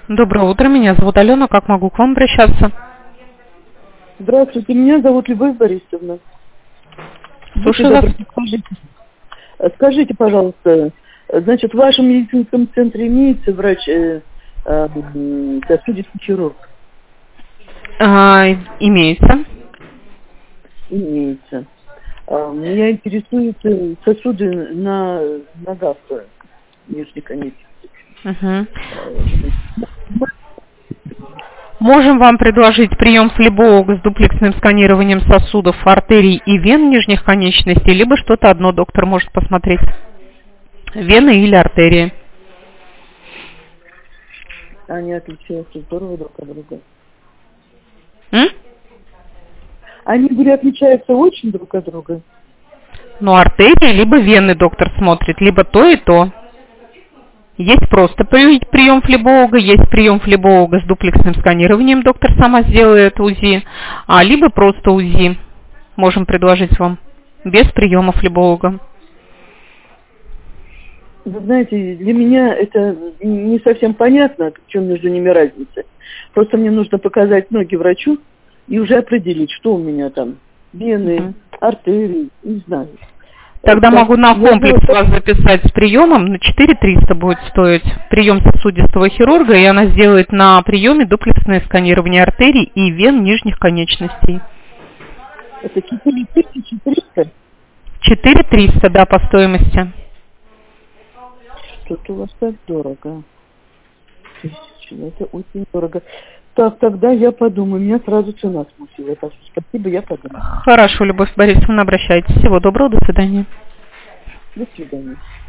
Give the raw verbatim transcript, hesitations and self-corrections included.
Доброе утро, меня зовут Алена, как могу к вам обращаться? Здравствуйте, меня зовут Любовь Борисовна. Будьте Слушаю вас. добры, скажите, скажите, пожалуйста, значит, в вашем медицинском центре имеется врач, э, э, сосудистый хирург? А, имеется. Имеется. А, меня интересуют э, сосуды на ногах, э, нижней конечности. Угу. Можем вам предложить прием флеболога с дуплексным сканированием сосудов, артерий и вен нижних конечностей, либо что-то одно доктор может посмотреть. Вены или артерии. Они отличаются здорово друг от друга. М? Они, говорю, отличаются очень друг от друга. Ну, артерии, либо вены доктор смотрит, либо то и то. Есть просто при- прием флеболога, есть прием флеболога с дуплексным сканированием, доктор сама сделает УЗИ, а либо просто УЗИ можем предложить вам, без приема флеболога. Вы знаете, для меня это не совсем понятно, в чем между ними разница. Просто мне нужно показать ноги врачу и уже определить, что у меня там. Вены, Мгм. артерии, не знаю. Тогда Так, могу на я комплекс знаю, вас записать с приемом, на четыре триста будет стоить прием сосудистого хирурга, и она сделает на приеме дуплексное сканирование артерий и вен нижних конечностей. это четыре тысячи триста. четыре триста, да, по стоимости. Что-то у вас так дорого. Тысяча, это очень дорого. Так, тогда я подумаю, меня сразу цена смутила. Так что спасибо, я подумаю. Хорошо, Любовь Борисовна, обращайтесь. Всего доброго, до свидания. До свидания.